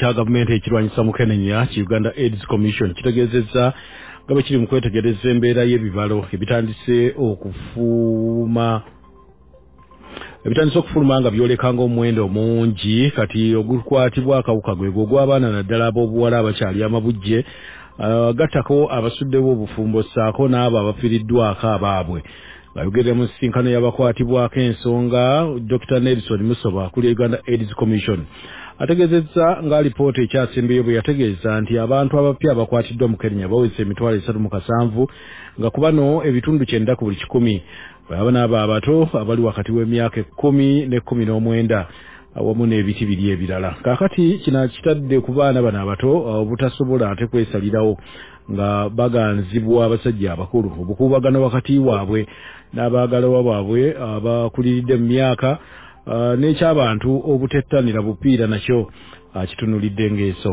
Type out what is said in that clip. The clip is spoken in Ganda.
kya gavumenti ekirwanyisa mukenenya ki Uganda AIDS Commission kitegeezezza nga bwe kiri mu kwetegereza embeera y'ebibalo ebitandise okufuluma nga byolekanga omuwendo mungi kati ogukwatibwa akawuka gwego ogw'abaana naddala ab'obuwala abakyali amabujje gattako abasuddewo obufumbo ssaako n'abo abafiiriddwako abaabwe bayogerera mu nsisinkano y'abakwatibwako ensonga Dr. Nelson Musoba kuli Uganda AIDS Commission ategeezezza nga alipoota ekyasembeyo bwe yategeeza nti abantu abapya abakwatiddwa mu Kenya bawese 3,700 nga ku bano ebitundu 9 ku buli 100 baba n'abo abato abali wakati w'emyaka 10 ne 19 awamu n'ebiti biri ebirala kaakati kino kitadde ku baana bano abato obutasobola ate kwesalirawo nga baganzibwa abasajja abakulu obukuubagano wakati waabwe n'abaagalawo baabwe abakuliridde mu myaka n'ekyabantu obutettanira bupiira nakyo kitunulidde ng'enso